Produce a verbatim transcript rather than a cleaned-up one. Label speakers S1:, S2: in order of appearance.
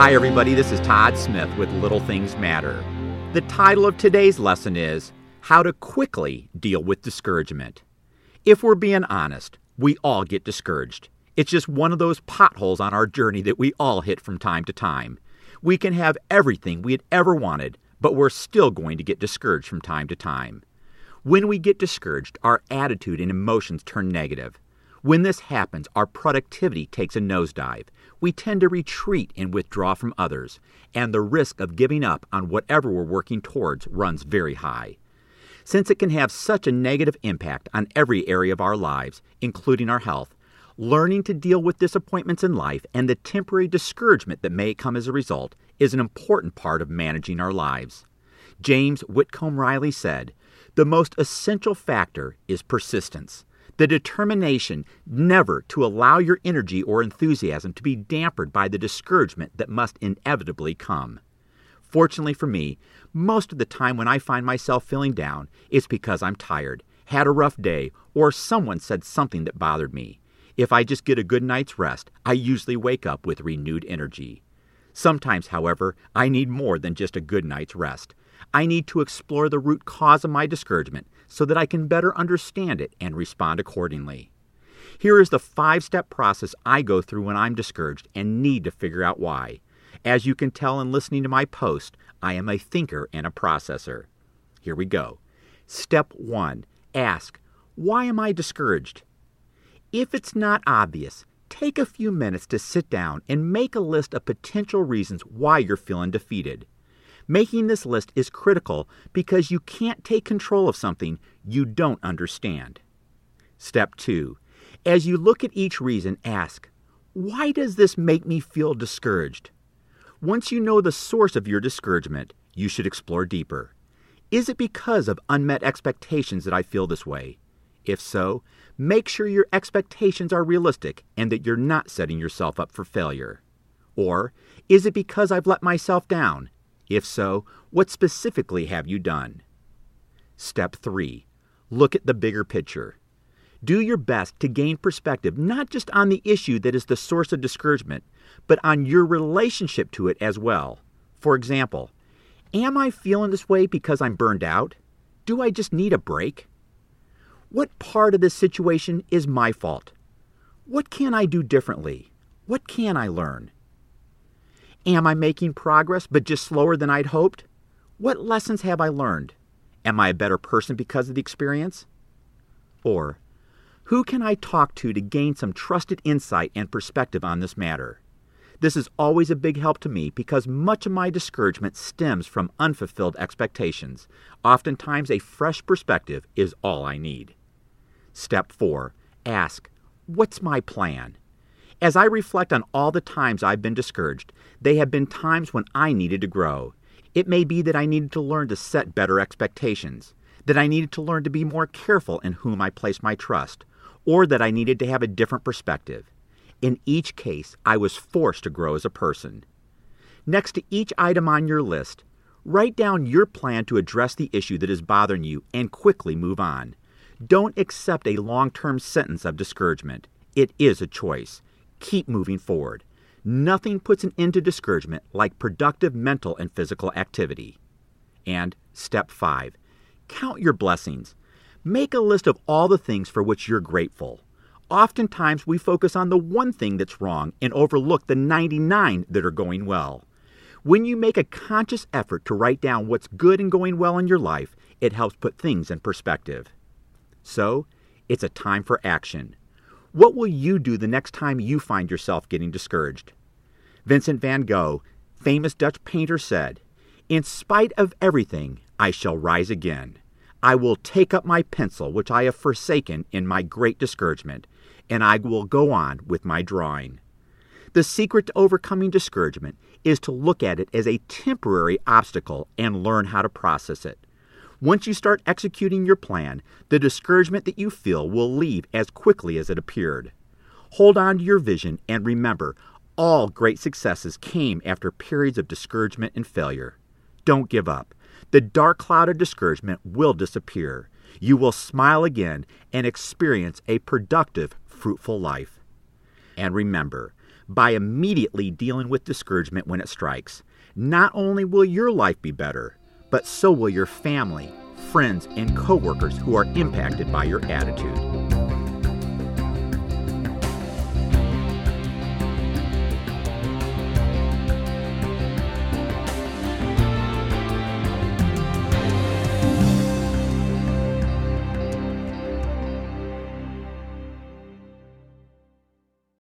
S1: Hi everybody, this is Todd Smith with Little Things Matter. The title of today's lesson is How to Quickly Deal with Discouragement. If we're being honest, we all get discouraged. It's just one of those potholes on our journey that we all hit from time to time. We can have everything we had ever wanted, but we're still going to get discouraged from time to time. When we get discouraged, our attitude and emotions turn negative. When this happens, our productivity takes a nosedive. We tend to retreat and withdraw from others, and the risk of giving up on whatever we're working towards runs very high. Since it can have such a negative impact on every area of our lives, including our health, learning to deal with disappointments in life and the temporary discouragement that may come as a result is an important part of managing our lives. James Whitcomb Riley said, "The most essential factor is persistence. The determination never to allow your energy or enthusiasm to be dampened by the discouragement that must inevitably come." Fortunately for me, most of the time when I find myself feeling down, it's because I'm tired, had a rough day, or someone said something that bothered me. If I just get a good night's rest, I usually wake up with renewed energy. Sometimes, however, I need more than just a good night's rest. I need to explore the root cause of my discouragement so that I can better understand it and respond accordingly. Here is the five-step process I go through when I'm discouraged and need to figure out why. As you can tell in listening to my post, I am a thinker and a processor. Here we go. Step one, ask, why am I discouraged? If it's not obvious, take a few minutes to sit down and make a list of potential reasons why you're feeling defeated. Making this list is critical because you can't take control of something you don't understand. Step two, as you look at each reason, ask, why does this make me feel discouraged? Once you know the source of your discouragement, you should explore deeper. Is it because of unmet expectations that I feel this way? If so, make sure your expectations are realistic and that you're not setting yourself up for failure. Or, is it because I've let myself down? If so, what specifically have you done? Step three, look at the bigger picture. Do your best to gain perspective not just on the issue that is the source of discouragement, but on your relationship to it as well. For example, am I feeling this way because I'm burned out? Do I just need a break? What part of this situation is my fault? What can I do differently? What can I learn? Am I making progress but just slower than I'd hoped? What lessons have I learned? Am I a better person because of the experience? Or, who can I talk to to gain some trusted insight and perspective on this matter? This is always a big help to me because much of my discouragement stems from unfulfilled expectations. Oftentimes, a fresh perspective is all I need. Step four, ask, what's my plan? As I reflect on all the times I've been discouraged, they have been times when I needed to grow. It may be that I needed to learn to set better expectations, that I needed to learn to be more careful in whom I place my trust, or that I needed to have a different perspective. In each case, I was forced to grow as a person. Next to each item on your list, write down your plan to address the issue that is bothering you and quickly move on. Don't accept a long-term sentence of discouragement. It is a choice. Keep moving forward. Nothing puts an end to discouragement like productive mental and physical activity. And step five, count your blessings. Make a list of all the things for which you're grateful. Oftentimes we focus on the one thing that's wrong and overlook the ninety-nine that are going well. When you make a conscious effort to write down what's good and going well in your life, it helps put things in perspective. So, it's a time for action. What will you do the next time you find yourself getting discouraged? Vincent van Gogh, famous Dutch painter, said, "In spite of everything, I shall rise again. I will take up my pencil, which I have forsaken in my great discouragement, and I will go on with my drawing." The secret to overcoming discouragement is to look at it as a temporary obstacle and learn how to process it. Once you start executing your plan, the discouragement that you feel will leave as quickly as it appeared. Hold on to your vision and remember, all great successes came after periods of discouragement and failure. Don't give up. The dark cloud of discouragement will disappear. You will smile again and experience a productive, fruitful life. And remember, by immediately dealing with discouragement when it strikes. Not only will your life be better, but so will your family, friends, and coworkers who are impacted by your attitude.